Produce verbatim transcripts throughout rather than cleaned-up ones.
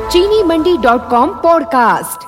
चीनी Mandi dot com podcast.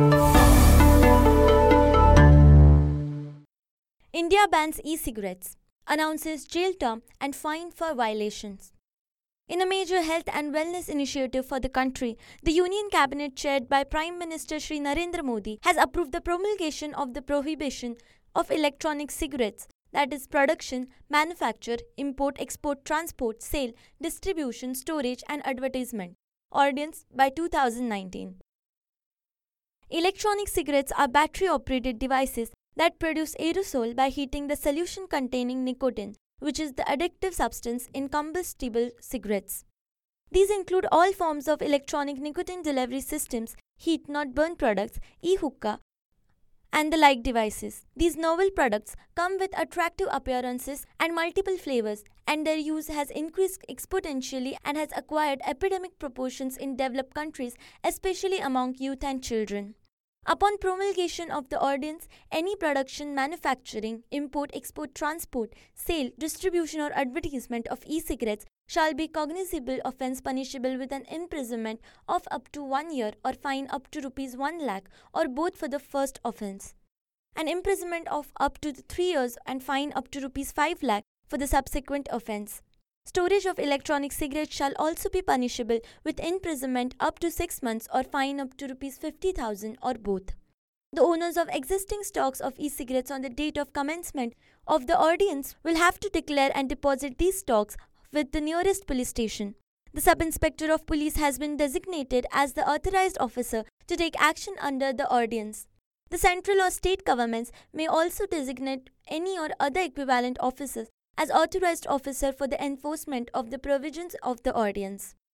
India bans e-cigarettes, announces jail term and fine for violations. In a major health and wellness initiative for the country, the Union Cabinet chaired by Prime Minister Shri Narendra Modi has approved the promulgation of the prohibition of electronic cigarettes, that is production, manufacture, import, export, transport, sale, distribution, storage and advertisement, ordinance by two thousand nineteen. Electronic cigarettes are battery-operated devices that produce aerosol by heating the solution containing nicotine, which is the addictive substance in combustible cigarettes. These include all forms of electronic nicotine delivery systems, heat-not-burn products, e-hookah, and the like devices. These novel products come with attractive appearances and multiple flavors, and their use has increased exponentially and has acquired epidemic proportions in developed countries, especially among youth and children. Upon promulgation of the ordinance, any production, manufacturing, import, export, transport, sale, distribution or advertisement of e-cigarettes shall be cognizable offence punishable with an imprisonment of up to one year or fine up to rupees one lakh or both for the first offence, an imprisonment of up to three years and fine up to rupees five lakh for the subsequent offence. Storage of electronic cigarettes shall also be punishable with imprisonment up to six months or fine up to rupees fifty thousand or both. The owners of existing stocks of e-cigarettes on the date of commencement of the ordinance will have to declare and deposit these stocks with the nearest police station. The Sub-Inspector of Police has been designated as the authorized officer to take action under the ordinance. The central or state governments may also designate any or other equivalent officers as authorized officer for the enforcement of the provisions of the ordinance.